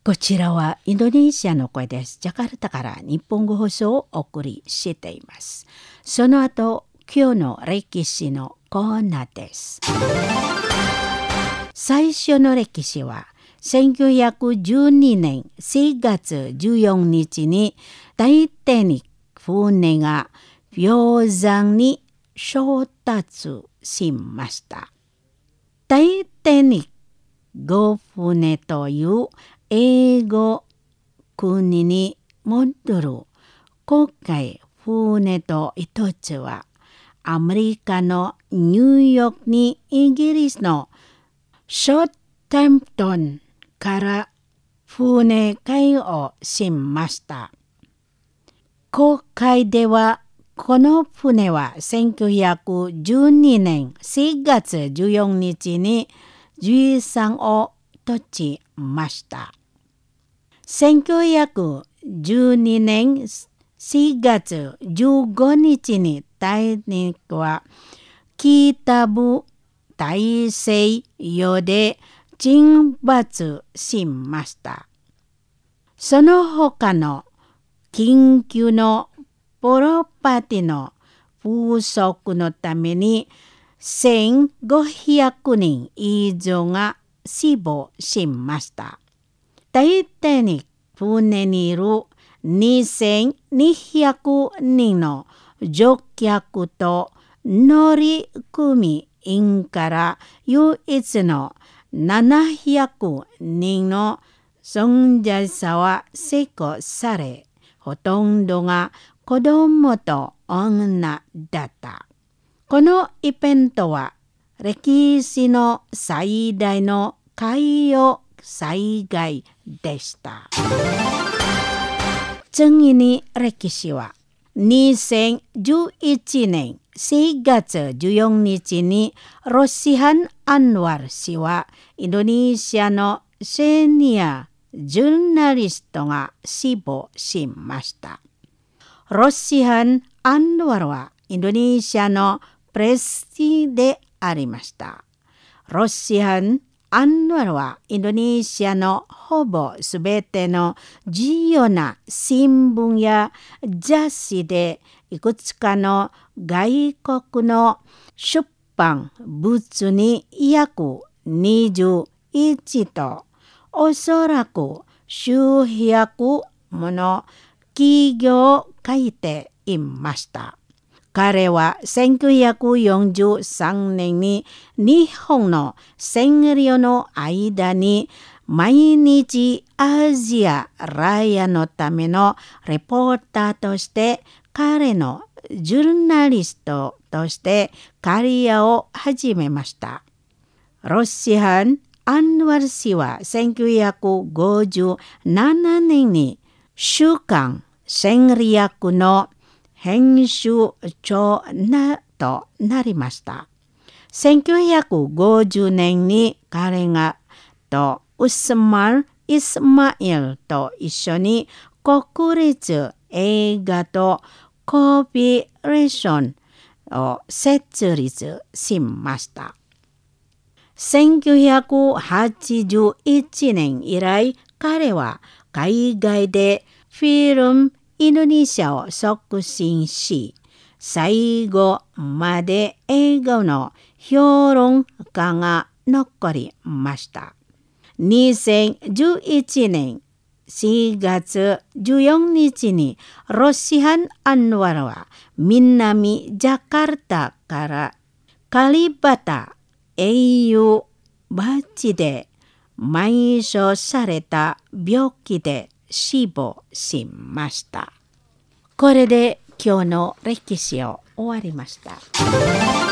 こちらはインドネシアの声です。ジャカルタから日本語放送をお送りしています。その後、今日の歴史のコーナーです。最初の歴史は1912年4月14日にタイタニック船が氷山に衝突しました。タイタニック号船という英語国に戻る今回船と一つはアメリカのニューヨークにイギリスのショータンプトンから船会をしました。航海ではこの船は1912年4月14日に13を閉じました。1912年4月15日にタイタニックは北部大西洋で沈没しました。その他の緊急のプロパティの不足のために1500人以上が死亡しました。タイタニック船にいる2200人の乗客と乗組員から唯一の700人の存在者は成功され、ほとんどが子供と女だった。このイベントは歴史の最大の海洋災害でした。次に歴史は2011年4月14日にロシアン・アンワル氏はインドネシアのシニアジャーナリストが死亡しました。ロシアン・アンワルはインドネシアのプレスティでありました。ロシアン・アンワルはインドネシアのほぼすべての重要な新聞や雑誌でいくつかの外国の出版物に約21とおそらく数百もの企業を書いていました。彼は1943年に日本の占領の間に毎日アジアライアのためのレポーターとして彼のジャーナリストとしてキャリアを始めました。ロシアン・アンワル氏は1957年に週刊戦略の編集長となりました。1950年に彼がとウスマル・イスマイルと一緒に国立映画とコピーレーションを設立しました。1981年以来、彼は海外でフィルムインドネシアを促進し、最後まで映画の評論家が残りました。2011年4月14日にロシアン・アンワルは南ジャカルタからカリバタ英雄バッジで埋葬された病気で死亡しました。これで今日の歴史を終わりました。